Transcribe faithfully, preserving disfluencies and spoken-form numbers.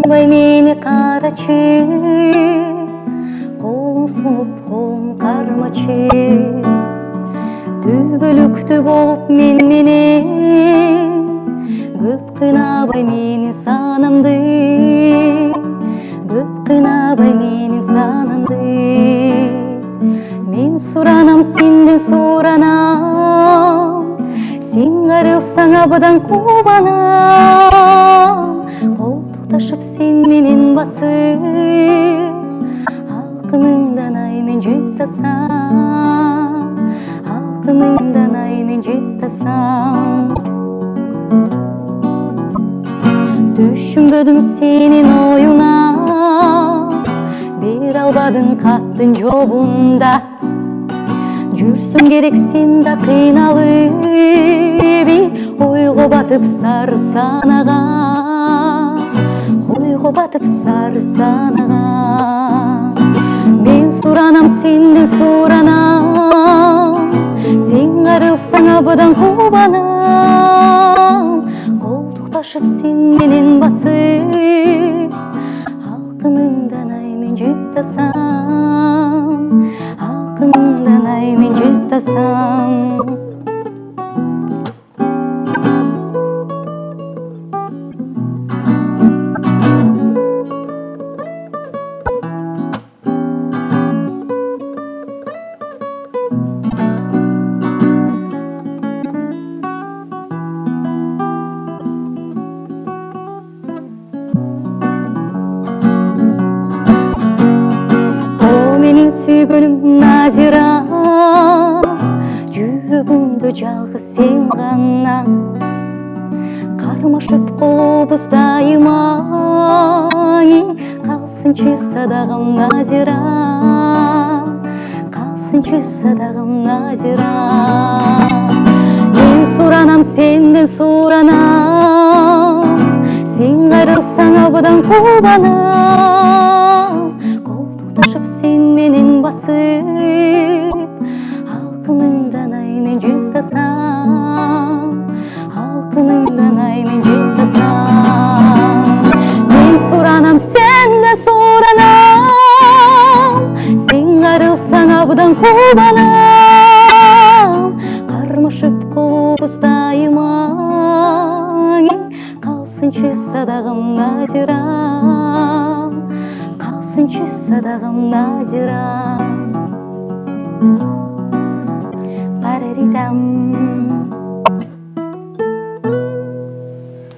Ай мени карачы, колуң сунуп колуң кармачы. Түбөлүктүү болуп мен менен, көп кыйнабай мени санамды, көп кыйнабай мени санамды. Мен суранам, сенден суранам, сен кайрылсаң абдан кубанам. Колтукташып сен менен басып, алкымыңдан ай мен жыттасам, алкымыңдан ай мен жыттасам. Түшүнбөдүм сенин оюңа, бере албадың каттын жобунда. Жүрсүң керек сен да кыйналып, ойго батып сары санага, ойго батып сары санага. Мен суранам, сенден суранам, сен кайрылсаң абдан кубанам. Колтукташып сен менен басып, алкымыңдан ай мен жыттасам, алкымыңдан ай мен жыттасам. Менин сүйгөнүм Назира, жүрөгүмдө жалгыз сен гана. Кармашып колубуз дайыма, калсынчы садагам Назира, калсынчы садагам Назира. Мен суранам, сенден суранам, сен кайрылсаң абдан кубанам. Колтукташып сен менен басып, алкымыңдан ай мен жыттасам, алкымыңдан ай мен жыттасам. Мен суранам, сенден суранам, сен кайрылсаң абдан кубанам. Кармашып колубуз дайыма, калсынчы садагам Назира, калсынчы садагам Назира. Параридам.